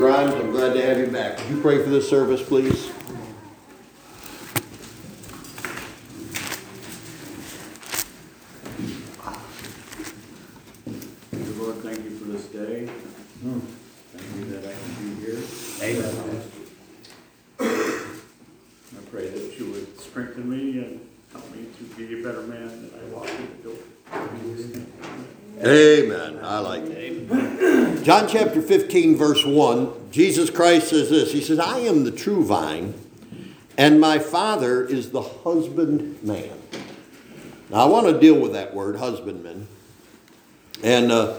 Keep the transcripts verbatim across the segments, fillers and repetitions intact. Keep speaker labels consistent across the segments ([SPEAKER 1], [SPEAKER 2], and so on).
[SPEAKER 1] Grimes. I'm glad to have you back. Would you pray for this service, please?
[SPEAKER 2] Dear Lord, thank you for this day. Mm. Thank you that I can be here. Amen. I pray that you would strengthen me and help me to be a better man than I walk in the door.
[SPEAKER 1] Amen. I like that. Amen. John chapter fifteen, verse one, Jesus Christ says this. He says, I am the true vine, and my Father is the husbandman. Now, I want to deal with that word, husbandman. And uh,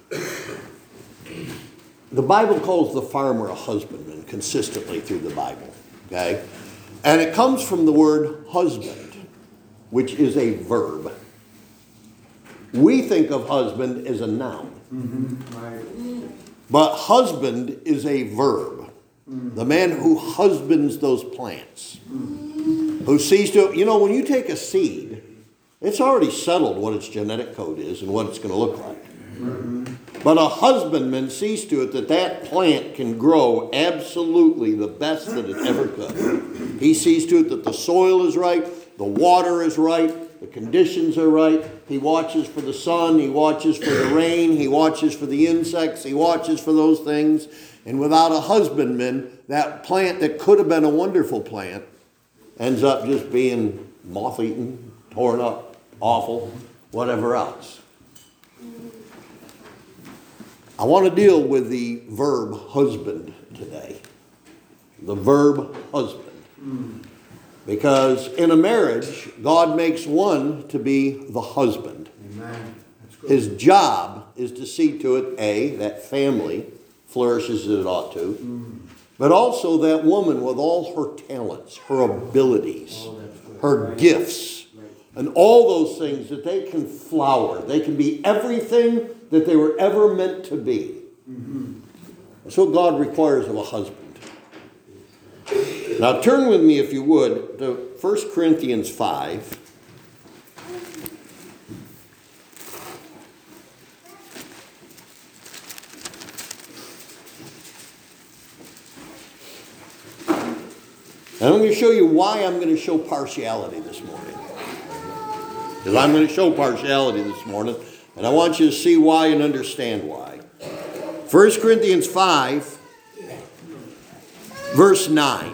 [SPEAKER 1] the Bible calls the farmer a husbandman consistently through the Bible. Okay? And it comes from the word husband, which is a verb. We think of husband as a noun. Mm-hmm. Right. But husband is a verb. Mm-hmm. The man who husbands those plants. Mm-hmm. Who sees to it. You know, when you take a seed, it's already settled what its genetic code is and what it's going to look like. Mm-hmm. But a husbandman sees to it that that plant can grow absolutely the best that it ever could. He sees to it that the soil is right, the water is right, the conditions are right. He watches for the sun. He watches for the rain. He watches for the insects. He watches for those things. And without a husbandman, that plant that could have been a wonderful plant ends up just being moth-eaten, torn up, awful, whatever else. I want to deal with the verb husband today. The verb husband. Mm. Because in a marriage, God makes one to be the husband. Amen. That's good. His job is to see to it, A, that family flourishes as it ought to, mm. but also that woman with all her talents, her abilities, oh, her right. gifts, right. and all those things that they can flower. They can be everything that they were ever meant to be. Mm-hmm. That's what God requires of a husband. Now turn with me, if you would, to First Corinthians five. And I'm going to show you why I'm going to show partiality this morning. Because I'm going to show partiality this morning, and I want you to see why and understand why. First Corinthians five, verse nine.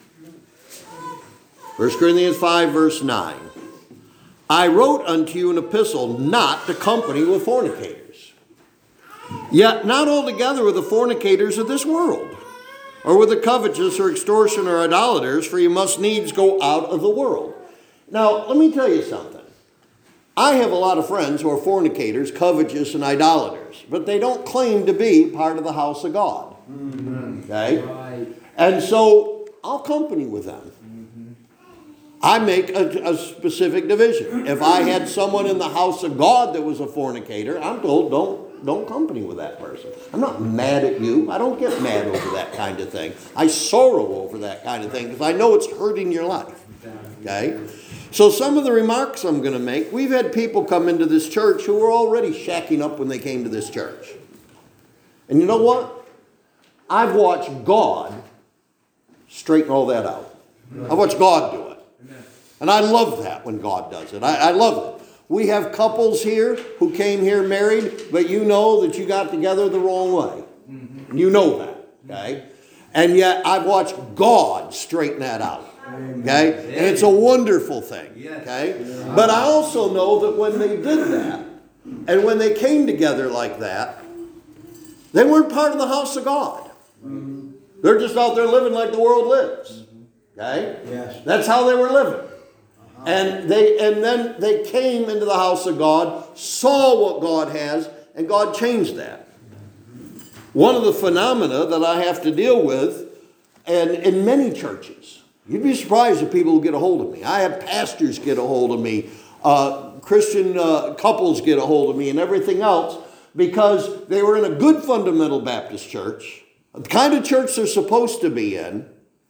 [SPEAKER 1] First Corinthians five, verse nine. I wrote unto you an epistle not to company with fornicators. Yet not altogether with the fornicators of this world, or with the covetous or extortion or idolaters, for you must needs go out of the world. Now, let me tell you something. I have a lot of friends who are fornicators, covetous, and idolaters, but they don't claim to be part of the house of God. Mm-hmm. Okay? Right. And so I'll company with them. I make a, a specific division. If I had someone in the house of God that was a fornicator, I'm told don't, don't company with that person. I'm not mad at you. I don't get mad over that kind of thing. I sorrow over that kind of thing because I know it's hurting your life. Okay? So some of the remarks I'm going to make, we've had people come into this church who were already shacking up when they came to this church. And you know what? I've watched God straighten all that out. I've watched God do it. And I love that when God does it. I, I love it. We have couples here who came here married, but you know that you got together the wrong way. Mm-hmm. You know that, okay? And yet I've watched God straighten that out, okay? And it's a wonderful thing, okay? But I also know that when they did that, and when they came together like that, they weren't part of the house of God. Mm-hmm. They're just out there living like the world lives, okay? Yes. That's how they were living. And they and then they came into the house of God, saw what God has, and God changed that. One of the phenomena that I have to deal with, and in many churches, you'd be surprised if people get a hold of me. I have pastors get a hold of me, uh, Christian uh, couples get a hold of me, and everything else, because they were in a good fundamental Baptist church, the kind of church they're supposed to be in.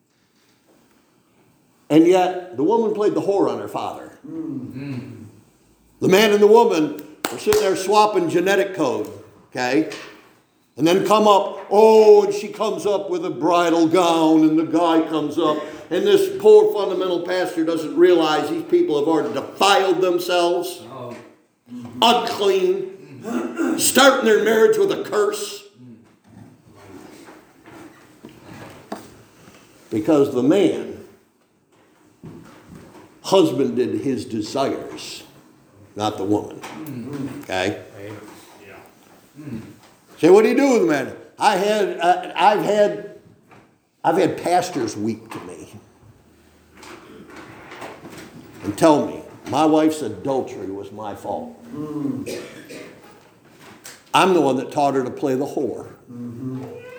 [SPEAKER 1] And yet, the woman played the whore on her father. Mm-hmm. The man and the woman were sitting there swapping genetic code, okay? And then come up, oh, and she comes up with a bridal gown, and the guy comes up, and this poor fundamental pastor doesn't realize these people have already defiled themselves, oh. unclean, starting their marriage with a curse. Because the man husbanded his desires, not the woman. Okay? Say, what do you do with the man? I had, uh, I've had, I've had pastors weep to me and tell me my wife's adultery was my fault. Mm. I'm the one that taught her to play the whore. Mm-hmm.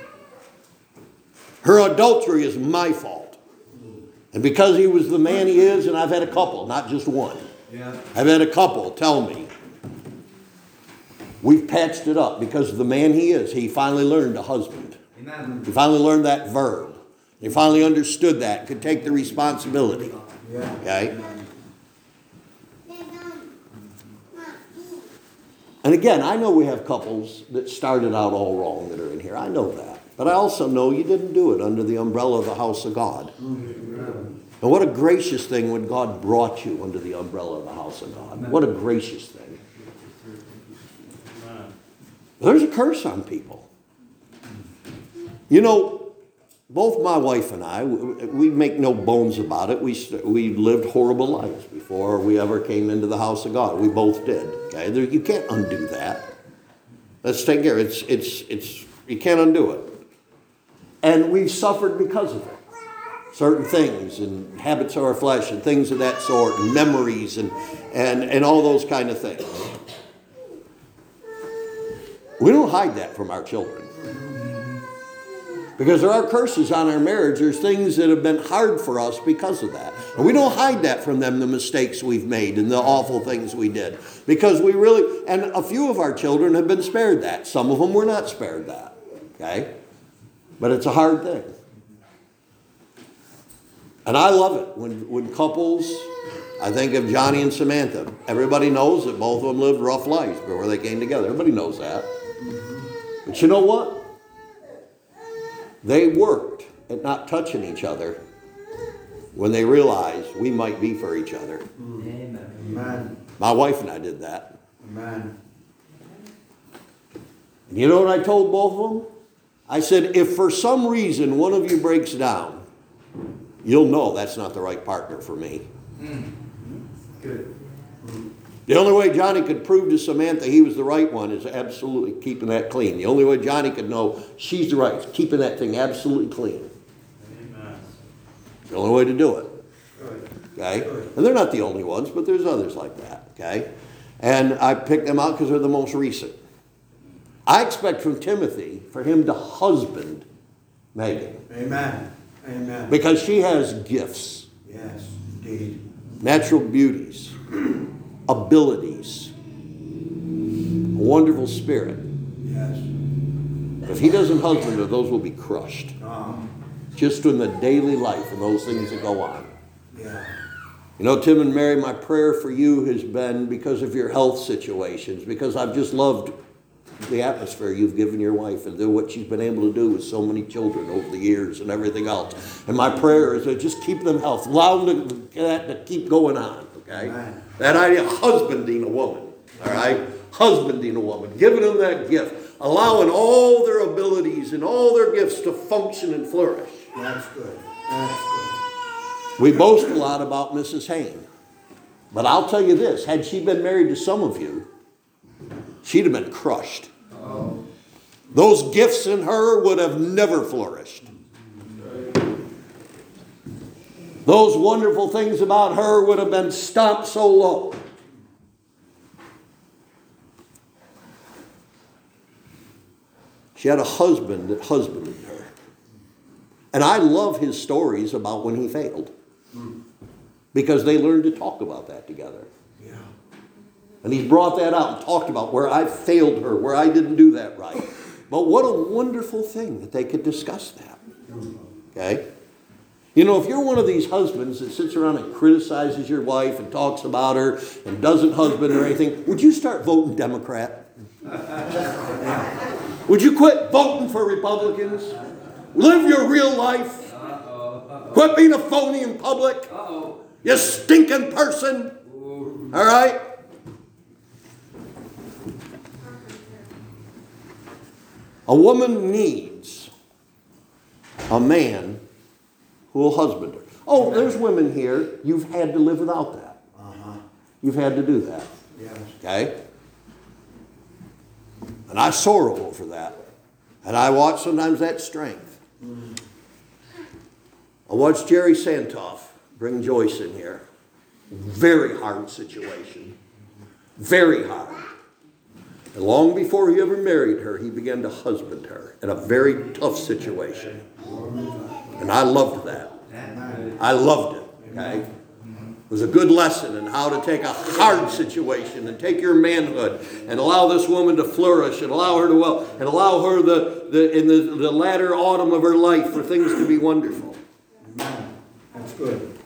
[SPEAKER 1] Her adultery is my fault. And because he was the man he is, and I've had a couple, not just one. Yeah. I've had a couple tell me, we've patched it up because of the man he is. He finally learned a husband. Amen. He finally learned that verb. He finally understood that, could take the responsibility. Yeah. Okay? And again, I know we have couples that started out all wrong that are in here. I know that. But I also know you didn't do it under the umbrella of the house of God. Amen. And what a gracious thing when God brought you under the umbrella of the house of God. Amen. What a gracious thing. Amen. There's a curse on people. You know, both my wife and I, we make no bones about it. We we lived horrible lives before we ever came into the house of God. We both did. Okay, there, you can't undo that. Let's take care. It's it's it's you can't undo it. And we've suffered because of it. Certain things and habits of our flesh and things of that sort, and memories and and and all those kind of things. We don't hide that from our children. Because there are curses on our marriage. There's things that have been hard for us because of that. And we don't hide that from them, the mistakes we've made and the awful things we did. Because we really, and a few of our children have been spared that. Some of them were not spared that. Okay? But it's a hard thing. And I love it when, when couples, I think of Johnny and Samantha. Everybody knows that both of them lived rough lives before they came together. Everybody knows that. But you know what? They worked at not touching each other when they realized we might be for each other. Amen. My wife and I did that. Amen. And you know what I told both of them? I said, if for some reason one of you breaks down, you'll know that's not the right partner for me. Mm. Good. The only way Johnny could prove to Samantha he was the right one is absolutely keeping that clean. The only way Johnny could know she's the right is keeping that thing absolutely clean. Amen. The only way to do it. Okay? And they're not the only ones, but there's others like that. Okay? And I picked them out because they're the most recent. I expect from Timothy for him to husband Megan. Amen. Amen. Because she has gifts. Yes, indeed. Natural beauties. Abilities, a wonderful spirit. Yes. If he doesn't husband her, those will be crushed. Uh-huh. Just in the daily life and those things that go on. Yeah. You know, Tim and Mary, my prayer for you has been because of your health situations, because I've just loved the atmosphere you've given your wife and what she's been able to do with so many children over the years and everything else. And my prayer is to just keep them healthy, allow them to, that to keep going on. Okay? Right. That idea of husbanding a woman, all right? Husbanding a woman, giving them that gift, allowing all their abilities and all their gifts to function and flourish. That's good. That's good. We boast a lot about Missus Hayne. But I'll tell you this, had she been married to some of you, she'd have been crushed. Oh. Those gifts in her would have never flourished. Those wonderful things about her would have been stomped so low. She had a husband that husbanded her. And I love his stories about when he failed. Because they learned to talk about that together. Yeah. And he's brought that out and talked about where I failed her, where I didn't do that right. But what a wonderful thing that they could discuss that. Okay? You know, if you're one of these husbands that sits around and criticizes your wife and talks about her and doesn't husband or anything, would you start voting Democrat? Would you quit voting for Republicans? Live your real life. Quit being a phony in public. You stinking person. All right? A woman needs a man who will husband her. Oh, there's women here. You've had to live without that.
[SPEAKER 3] Uh-huh.
[SPEAKER 1] You've had to do that.
[SPEAKER 3] Yes.
[SPEAKER 1] Okay? And I sorrow over that. And I watch sometimes that strength. Mm. I watched Jerry Santoff bring Joyce in here. Very hard situation. Very hard. And long before he ever married her, he began to husband her in a very tough situation. And I loved that. I loved it. Okay? It was a good lesson in how to take a hard situation and take your manhood and allow this woman to flourish and allow her to well and allow her the, the in the, the latter autumn of her life for things to be wonderful.
[SPEAKER 3] Amen. That's good.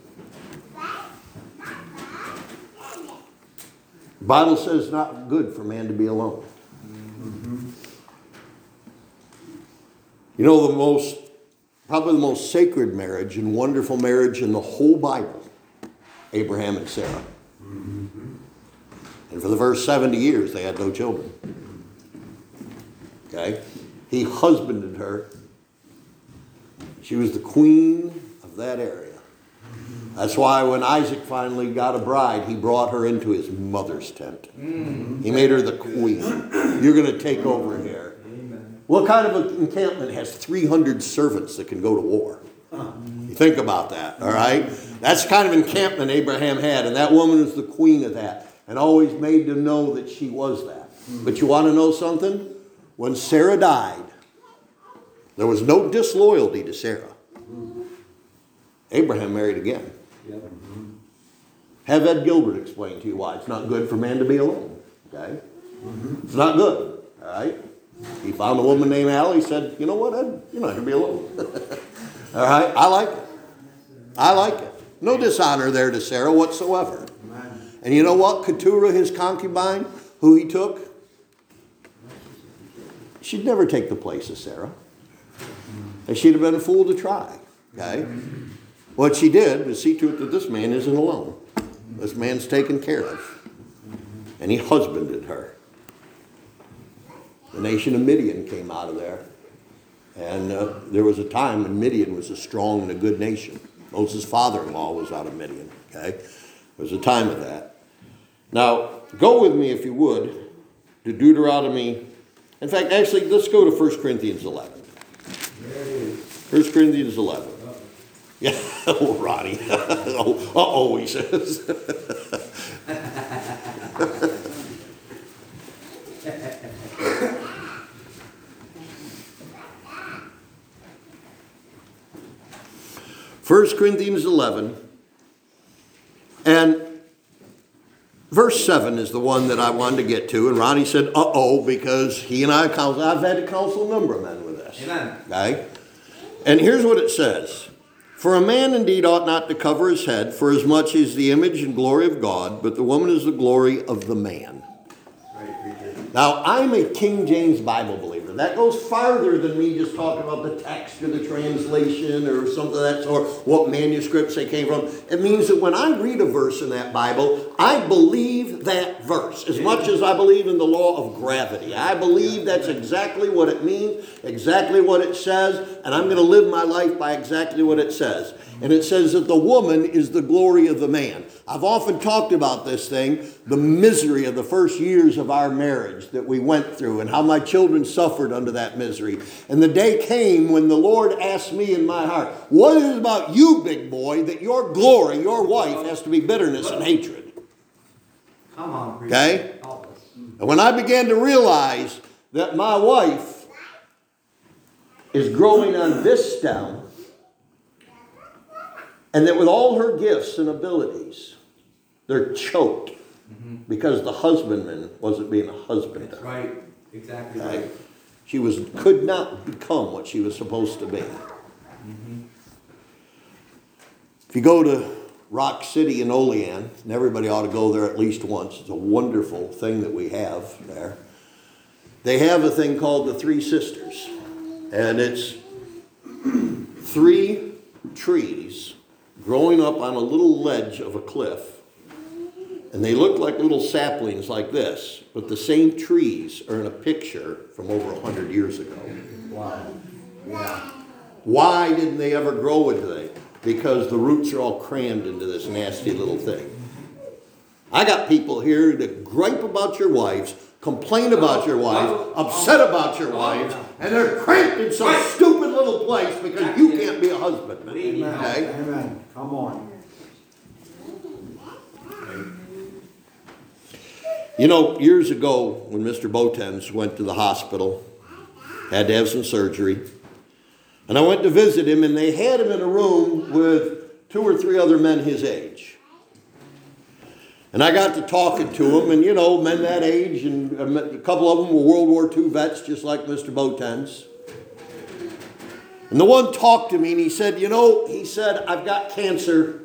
[SPEAKER 1] The Bible says it's not good for man to be alone.
[SPEAKER 3] Mm-hmm.
[SPEAKER 1] You know, the most, probably the most sacred marriage and wonderful marriage in the whole Bible, Abraham and Sarah.
[SPEAKER 3] Mm-hmm.
[SPEAKER 1] And for the first seventy years, they had no children. Okay? He husbanded her. She was the queen of that area. That's why when Isaac finally got a bride, he brought her into his mother's tent. Mm-hmm. He made her the queen. You're going to take over here. Amen. What kind of an encampment has three hundred servants that can go to war? You think about that, all right? That's the kind of encampment Abraham had, and that woman is the queen of that, and always made to know that she was that. But you want to know something? When Sarah died, there was no disloyalty to Sarah. Abraham married again.
[SPEAKER 3] Yep.
[SPEAKER 1] Have Ed Gilbert explain to you why it's not good for man to be alone. Okay? Mm-hmm. It's not good. All right? He found a woman named Allie. He said, you know what, Ed? You're not going to be alone. All right? I like it. I like it. No dishonor there to Sarah whatsoever. Amen. And you know what? Keturah, his concubine, who he took, she'd never take the place of Sarah. And she'd have been a fool to try. Okay? What she did was see to it that this man isn't alone. This man's taken care of. And he husbanded her. The nation of Midian came out of there. And uh, there was a time when Midian was a strong and a good nation. Moses' father-in-law was out of Midian. Okay? There was a time of that. Now, go with me, if you would, to Deuteronomy. In fact, actually, let's go to First Corinthians eleven. First Corinthians eleven. Yeah, oh, Ronnie. oh, uh-oh, he says. First Corinthians eleven. And verse seven is the one that I wanted to get to. And Ronnie said, uh-oh, because he and I counsel. I've had to counsel a number of men with this.
[SPEAKER 3] Amen.
[SPEAKER 1] Okay? And here's what it says. For a man indeed ought not to cover his head, for as much as the image and glory of God, but the woman is the glory of the man. Now, I'm a King James Bible believer. That goes farther than me just talking about the text or the translation or something of that sort, what manuscripts they came from. It means that when I read a verse in that Bible, I believe that verse as much as I believe in the law of gravity. I believe that's exactly what it means, exactly what it says, and I'm going to live my life by exactly what it says. And it says that the woman is the glory of the man. I've often talked about this thing, the misery of the first years of our marriage that we went through and how my children suffered under that misery. And the day came when the Lord asked me in my heart, what is it about you, big boy, that your glory, your wife, has to be bitterness and hatred?
[SPEAKER 3] Come on,
[SPEAKER 1] okay? And when I began to realize that my wife is growing on this stem, and that with all her gifts and abilities, they're choked mm-hmm. because the husbandman wasn't being a husband.
[SPEAKER 3] That's right. Exactly
[SPEAKER 1] okay?
[SPEAKER 3] right.
[SPEAKER 1] She was could not become what she was supposed to be. Mm-hmm. If you go to Rock City in Olean, and everybody ought to go there at least once. It's a wonderful thing that we have there. they have a thing called the Three Sisters. And it's three trees growing up on a little ledge of a cliff. And they look like little saplings like this, but the same trees are in a picture from over a hundred years ago.
[SPEAKER 3] Wow. Yeah.
[SPEAKER 1] Why didn't they ever grow into that? Because the roots are all crammed into this nasty little thing. I got people here that gripe about your wives, complain about your wives, upset about your wives, and they're cramped in some stupid little place because you can't be a husband. Okay?
[SPEAKER 4] Amen. Come on.
[SPEAKER 1] You know, years ago when Mister Botens went to the hospital, had to have some surgery, and I went to visit him, and they had him in a room with two or three other men his age. And I got to talking to him, and you know, men that age, and a couple of them were World War Two vets, just like Mister Botens. And the one talked to me, and he said, you know, he said, I've got cancer.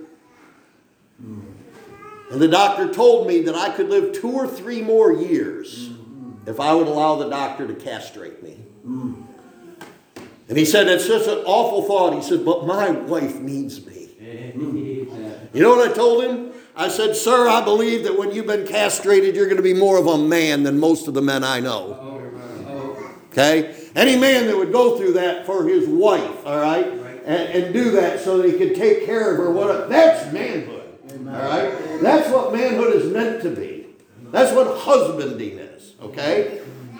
[SPEAKER 1] And the doctor told me that I could live two or three more years if I would allow the doctor to castrate me. And he said, it's just an awful thought. He said, but my wife needs me. You know what I told him? I said, sir, I believe that when you've been castrated, you're going to be more of a man than most of the men I know. Okay? Any man that would go through that for his wife, all right, and, and do that so that he could take care of her, what? That's manhood. All right? That's what manhood is meant to be. That's what husbanding is. Okay?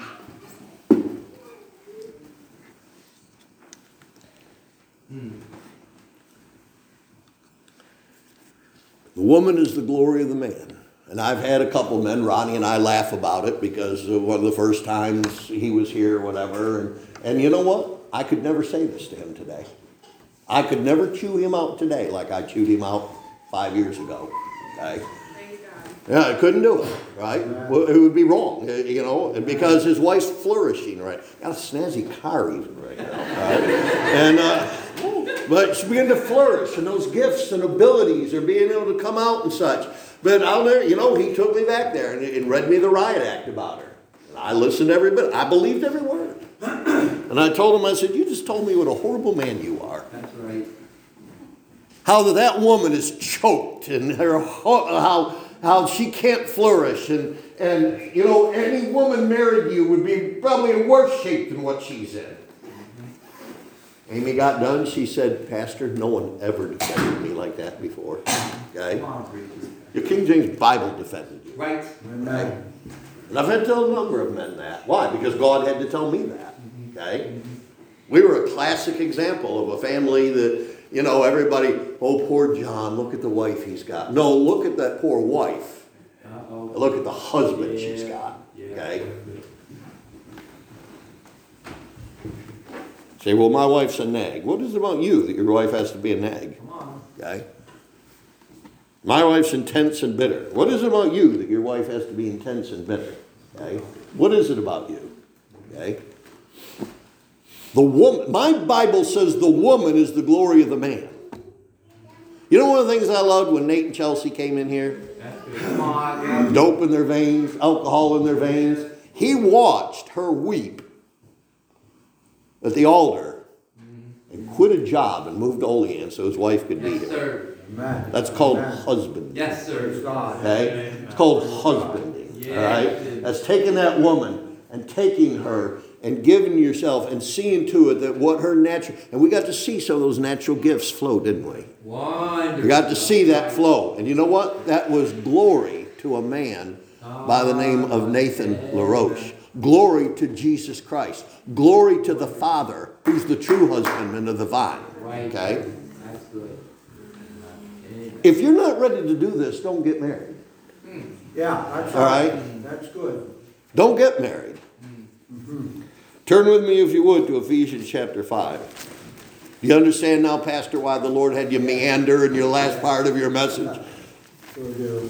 [SPEAKER 1] The woman is the glory of the man. And I've had a couple men, Ronnie and I laugh about it because one of the first times he was here or whatever. And, and you know what? I could never say this to him today. I could never chew him out today like I chewed him out five years ago. Okay? Yeah, I couldn't do it, right? Well, it would be wrong, you know, because his wife's flourishing, right? Got a snazzy car even right now, right? And, uh, but she's beginning to flourish, and those gifts and abilities are being able to come out and such. But out there, you know, he took me back there and, and read me the riot act about her. And I listened to every bit. I believed every word. And I told him, I said, you just told me what a horrible man you are.
[SPEAKER 3] That's right.
[SPEAKER 1] How that, that woman is choked, and her how how she can't flourish, and and you know, any woman married to you would be probably in worse shape than what she's in. Amy got done. She said, Pastor, no one ever defended me like that before. Okay? Your King James Bible defended you.
[SPEAKER 3] Right.
[SPEAKER 1] Okay? And I've had to tell a number of men that. Why? Because God had to tell me that. Okay? We were a classic example of a family that, you know, everybody, oh, poor John, look at the wife he's got. No, look at that poor wife.
[SPEAKER 3] Uh-oh.
[SPEAKER 1] Look at the husband
[SPEAKER 3] Yeah.
[SPEAKER 1] she's got. Okay? Say, well, my wife's a nag. What is it about you that your wife has to be a nag?
[SPEAKER 3] Come on.
[SPEAKER 1] Okay? My wife's intense and bitter. What is it about you that your wife has to be intense and bitter? Okay? What is it about you? Okay? The woman, my Bible says the woman is the glory of the man. You know one of the things I loved when Nate and Chelsea came in here?
[SPEAKER 3] Come on, yeah.
[SPEAKER 1] Dope in their veins, alcohol in their veins. He watched her weep at the altar and quit a job and moved to Olean so his wife could be
[SPEAKER 3] Yes,
[SPEAKER 1] here.
[SPEAKER 3] sir.
[SPEAKER 4] Amen.
[SPEAKER 1] That's called
[SPEAKER 4] Amen.
[SPEAKER 1] husbanding.
[SPEAKER 3] Yes, sir.
[SPEAKER 4] God.
[SPEAKER 1] Okay? It's called husbanding.
[SPEAKER 3] Yeah.
[SPEAKER 1] All right? That's taking that woman and taking her and giving yourself and seeing to it that what her natural, and we got to see some of those natural gifts flow, didn't we?
[SPEAKER 3] Wonderful.
[SPEAKER 1] We got to see that flow. And you know what? That was glory to a man by the name of Nathan LaRoche. Glory to Jesus Christ. Glory to the Father, who's the true husbandman of the vine.
[SPEAKER 3] Right.
[SPEAKER 1] Okay?
[SPEAKER 3] That's good.
[SPEAKER 1] If you're not ready to do this, don't get married.
[SPEAKER 4] Yeah, that's
[SPEAKER 1] All right?
[SPEAKER 4] That's good.
[SPEAKER 1] Don't get married.
[SPEAKER 4] Mm-hmm.
[SPEAKER 1] Turn with me, if you would, to Ephesians chapter five. Do you understand now, Pastor, why the Lord had you meander in your last part of your message?
[SPEAKER 4] Sure do.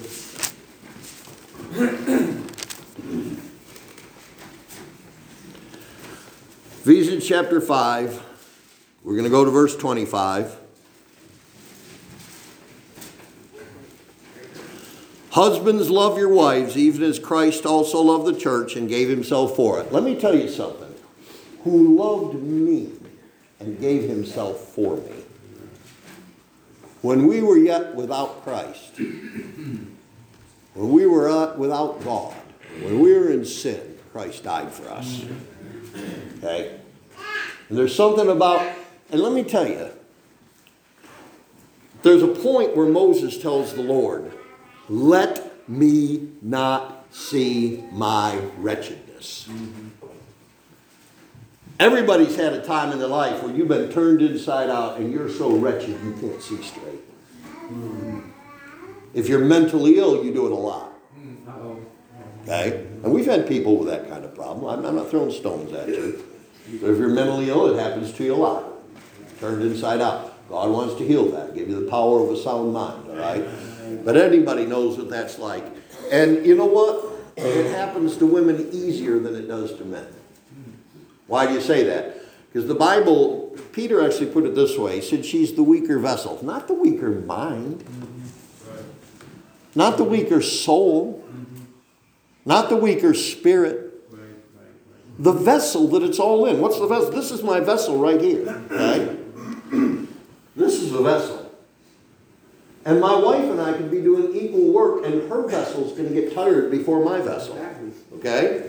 [SPEAKER 1] Ephesians chapter five. We're going to go to verse twenty-five. Husbands, love your wives, even as Christ also loved the church and gave himself for it. Let me tell you something. Who loved me and gave himself for me. When we were yet without Christ, when we were uh, without God, when we were in sin, Christ died for us. Okay? And there's something about, and let me tell you, there's a point where Moses tells the Lord, let me not see my wretchedness. Mm-hmm. Everybody's had a time in their life where you've been turned inside out and you're so wretched you can't see straight. Mm-hmm. If you're mentally ill, you do it a lot. Uh-oh. Okay? And we've had people with that kind of problem. I'm, I'm not throwing stones at you. But if you're mentally ill, it happens to you a lot. Turned inside out. God wants to heal that, give you the power of a sound mind, all right? But anybody knows what that's like. And you know what? It happens to women easier than it does to men. Why do you say that? Because the Bible, Peter actually put it this way. He said she's the weaker vessel. Not the weaker mind. Not the weaker soul. Not the weaker spirit. The vessel that it's all in. What's the vessel? This is my vessel right here. Okay? This is the vessel. And my wife and I can be doing equal work and her vessel's going to get tired before my vessel. Okay?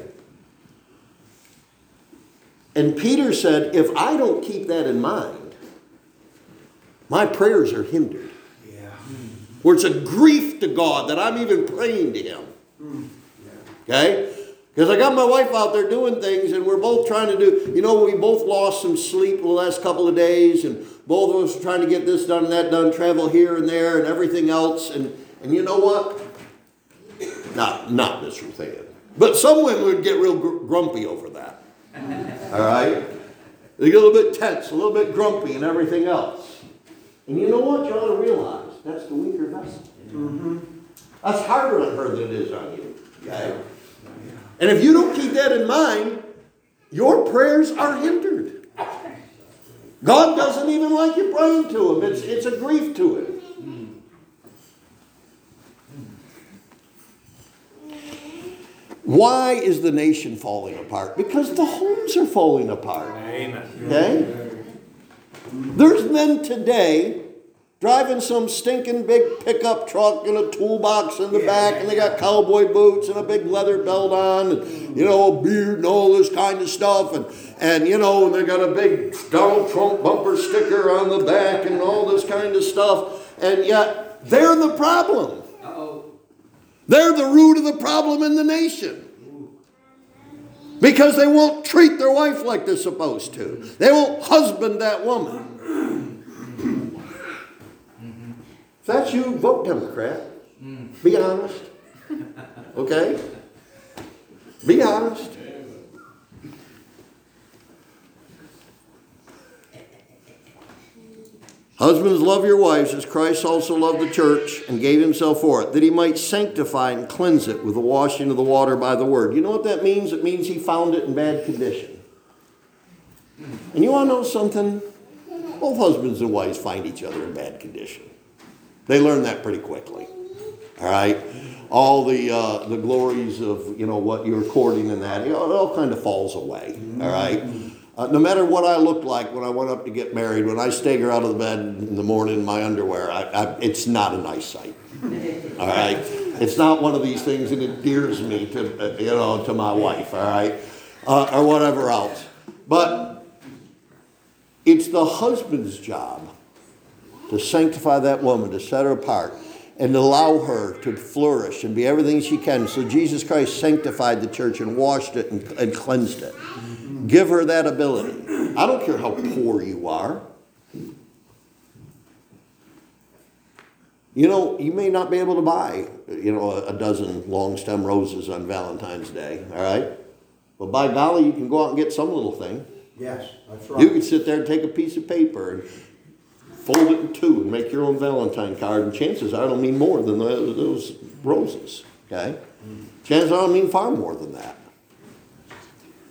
[SPEAKER 1] And Peter said, if I don't keep that in mind, my prayers are hindered. Yeah. Where it's a grief to God that I'm even praying to him. Okay? Because I got my wife out there doing things and we're both trying to do, you know, we both lost some sleep the last couple of days and both of us are trying to get this done and that done, travel here and there and everything else. And, and you know what? Not, not this thing. But some women would get real gr- grumpy over that. All right? They get a little bit tense, a little bit grumpy and everything else. And you know what? You ought to realize that's the weaker vessel. Mm-hmm. That's harder on her than it is on you. Okay? And if you don't keep that in mind, your prayers are hindered. God doesn't even like you praying to him. It's, it's a grief to him. Why is the nation falling apart? Because the homes are falling apart. Amen. Okay? There's men today driving some stinking big pickup truck and a toolbox in the back, and they got cowboy boots and a big leather belt on, and, you know, a beard and all this kind of stuff, and, and you know, they got a big Donald Trump bumper sticker on the back and all this kind of stuff, and yet they're the problem. Uh-oh. They're the root of the problem in the nation. Because they won't treat their wife like they're supposed to. They won't husband that woman. If that's you, vote Democrat. Be honest. Okay? Be honest. Husbands, love your wives as Christ also loved the church and gave himself for it, that he might sanctify and cleanse it with the washing of the water by the word. You know what that means? It means he found it in bad condition. And you want to know something? Both husbands and wives find each other in bad condition. They learn that pretty quickly. All right? All the uh, the glories of, you know, what you're courting and that, you know, it all kind of falls away. All right? Uh, no matter what I looked like when I went up to get married, when I stagger out of the bed in the morning in my underwear, I, I, it's not a nice sight. All right? It's not one of these things that endears me to, uh, you know, to my wife, all right? Uh, or whatever else. But it's the husband's job to sanctify that woman, to set her apart, and to allow her to flourish and be everything she can. So Jesus Christ sanctified the church and washed it and, and cleansed it. Give her that ability. I don't care how poor you are. You know, you may not be able to buy, you know, a, a dozen long stem roses on Valentine's Day, all right? But by golly, you can go out and get some little thing.
[SPEAKER 4] Yes, that's right.
[SPEAKER 1] You can sit there and take a piece of paper and fold it in two and make your own Valentine card, and chances are it'll mean more than those, those roses, okay? Mm. Chances are it'll mean far more than that.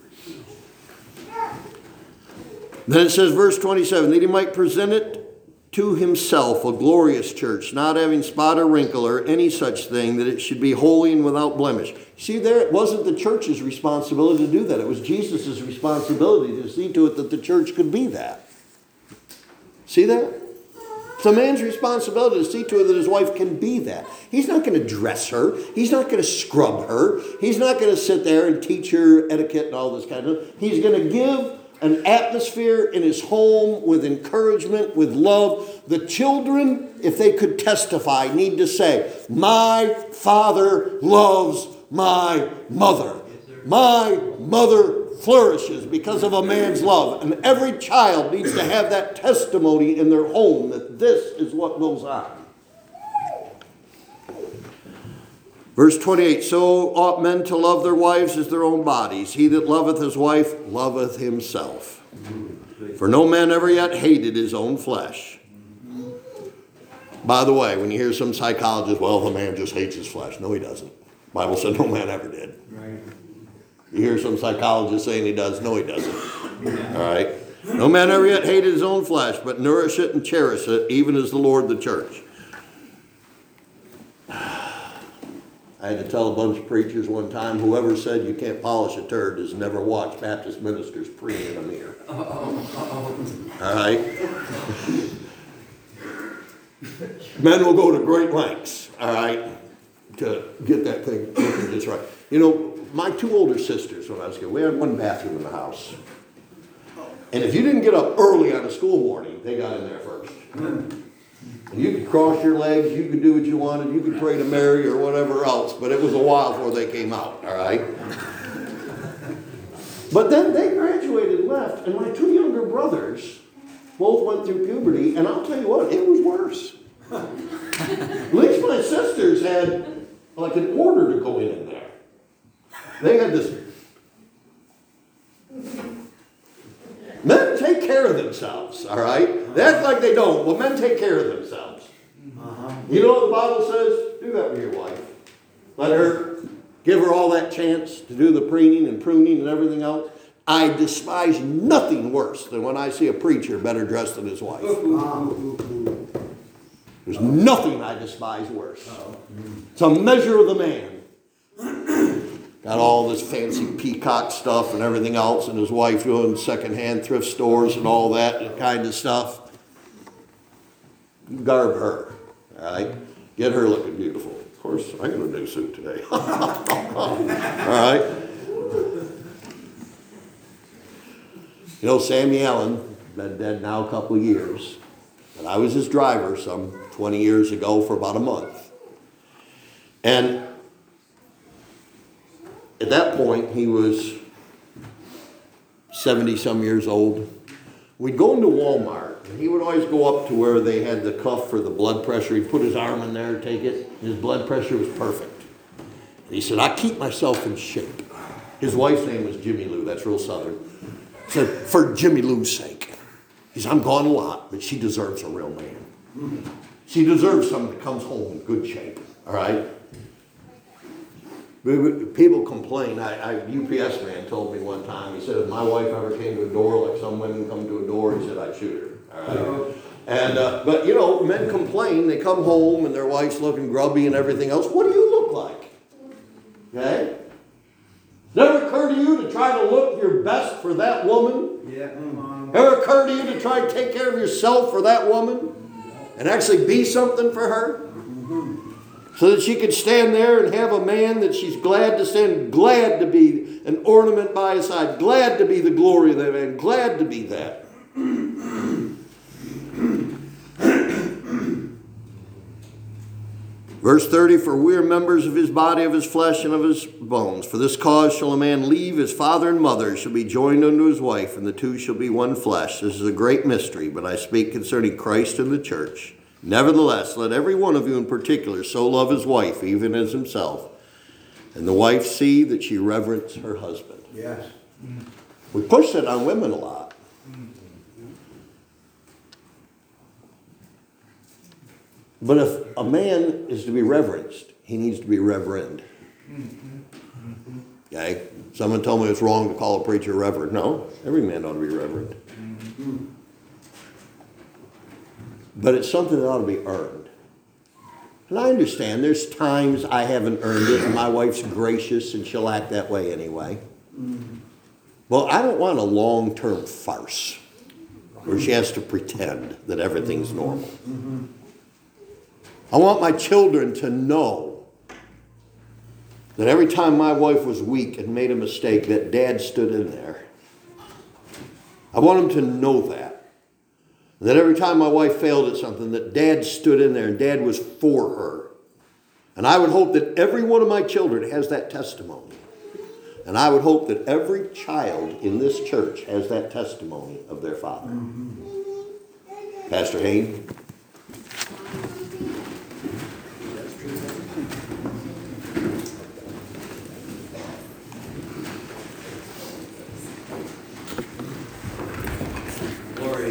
[SPEAKER 1] Then it says, verse twenty-seven, that he might present it to himself a glorious church, not having spot or wrinkle or any such thing, that it should be holy and without blemish. See there, it wasn't the church's responsibility to do that. It was Jesus' responsibility to see to it that the church could be that. See that? It's a man's responsibility to see to it that his wife can be that. He's not going to dress her. He's not going to scrub her. He's not going to sit there and teach her etiquette and all this kind of stuff. He's going to give an atmosphere in his home with encouragement, with love. The children, if they could testify, need to say, my father loves my mother. My mother flourishes because of a man's love. And every child needs to have that testimony in their home that this is what goes on. Verse twenty-eight, so ought men to love their wives as their own bodies. He that loveth his wife loveth himself. For no man ever yet hated his own flesh. By the way, when you hear some psychologist, well, the man just hates his flesh. No, he doesn't. The Bible said no man ever did.
[SPEAKER 3] Right.
[SPEAKER 1] You hear some psychologist saying he does. No, he doesn't. All right. No man ever yet hated his own flesh, but nourish it and cherish it, even as the Lord the church. I had to tell a bunch of preachers one time, whoever said you can't polish a turd has never watched Baptist ministers preen in a mirror. Uh-oh, uh-oh. All right? Men will go to great lengths, all right, to get that thing looking just right. You know, my two older sisters, when I was a kid, we had one bathroom in the house. And if you didn't get up early on a school morning, they got in there first. And you could cross your legs, you could do what you wanted, you could pray to Mary or whatever else, but it was a while before they came out, all right? But then they graduated and left, and my two younger brothers both went through puberty, and I'll tell you what, it was worse. At least my sisters had like an order to go in in there. They had this. Men take care of themselves, all right? They act like they don't. Well, men take care of themselves. Uh-huh. You know what the Bible says? Do that with your wife. Let her, give her all that chance to do the preening and pruning and everything else. I despise nothing worse than when I see a preacher better dressed than his wife. There's nothing I despise worse. It's a measure of the man. Got all this fancy peacock stuff and everything else, and his wife doing secondhand thrift stores and all that kind of stuff. Garb her, all right? Get her looking beautiful. Of course, I got a new suit today. All right? You know, Sammy Allen, been dead now a couple of years, but I was his driver some twenty years ago for about a month. And at that point, he was seventy-some years old. We'd go into Walmart, and he would always go up to where they had the cuff for the blood pressure. He'd put his arm in there, take it. His blood pressure was perfect. And he said, I keep myself in shape. His wife's name was Jimmy Lou. That's real Southern. He said, for Jimmy Lou's sake. He said, I'm gone a lot, but she deserves a real man. She deserves someone that comes home in good shape. All right? People complain. I, I U P S man told me one time, he said, if my wife ever came to a door, like some women come to a door, he said, I'd shoot her. All right? And, uh, but, you know, men complain. They come home and their wife's looking grubby and everything else. What do you look like? Okay? Never occur to you to try to look your best for that woman?
[SPEAKER 3] Yeah. Mm-hmm.
[SPEAKER 1] Ever occur to you to try to take care of yourself for that woman? And actually be something for her? So that she could stand there and have a man that she's glad to stand, glad to be an ornament by his side, glad to be the glory of that man, glad to be that. Verse thirty, for we are members of his body, of his flesh, and of his bones. For this cause shall a man leave his father and mother, shall be joined unto his wife, and the two shall be one flesh. This is a great mystery, but I speak concerning Christ and the church. Nevertheless, let every one of you in particular so love his wife, even as himself. And the wife see that she reverence her husband.
[SPEAKER 4] Yes.
[SPEAKER 1] We push that on women a lot. But if a man is to be reverenced, he needs to be reverend. Okay? Someone told me it's wrong to call a preacher reverend. No, every man ought to be reverend. but it's something that ought to be earned. And I understand there's times I haven't earned it, and my wife's gracious, and she'll act that way anyway. Mm-hmm. Well, I don't want a long-term farce where she has to pretend that everything's normal. Mm-hmm. I want my children to know that every time my wife was weak and made a mistake, that Dad stood in there. I want them to know that. That every time my wife failed at something, that Dad stood in there and Dad was for her. And I would hope that every one of my children has that testimony. And I would hope that every child in this church has that testimony of their father. Mm-hmm. Pastor Hayne?